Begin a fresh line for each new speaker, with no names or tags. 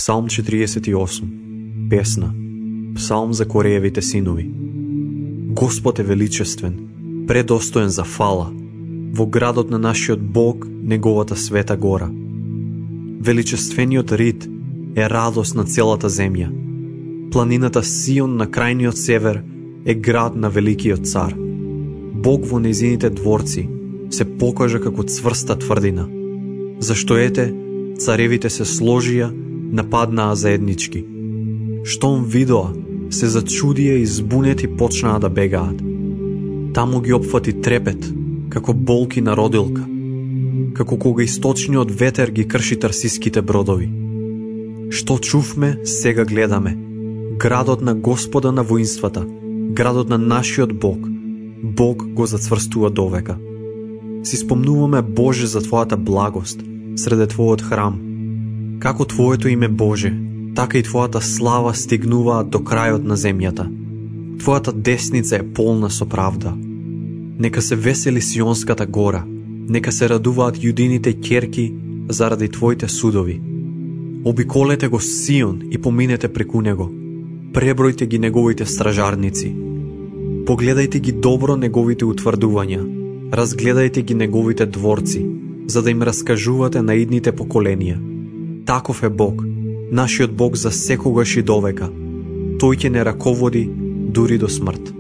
Псалм 48. Песна. Псалм за Кореевите синови. Господ е величествен, предостоен за фала, во градот на нашиот Бог, неговата света гора. Величествениот Рид е радост на целата земја. Планината Сион на крајниот север е град на великиот цар. Бог во незините дворци се покажа како цврста тврдина. Зашто ете, царевите се сложија, нападнаа заеднички. Штом видоа, се зачудија и збунети почнаа да бегаат. Таму ги опфати трепет, како болки на родилка, како кога источниот ветер ги крши тарсиските бродови. Што чувме, сега гледаме. Градот на Господа на воинствата, градот на нашиот Бог. Бог го зацврстува довека. Си спомнуваме, Боже, за Твојата благост среде Твојот храм. Како Твоето име, Боже, така и Твојата слава стигнуваат до крајот на земјата. Твојата десница е полна со правда. Нека се весели Сионската гора, нека се радуваат јудините ќерки заради Твоите судови. Обиколете го Сион и поминете преку него. Пребројте ги неговите стражарници. Погледајте ги добро неговите утврдувања. Разгледајте ги неговите дворци, за да им раскажувате на идните поколенија. Таков е Бог, нашиот Бог за секогаш и довека. Тој ќе не раководи дури до смрт.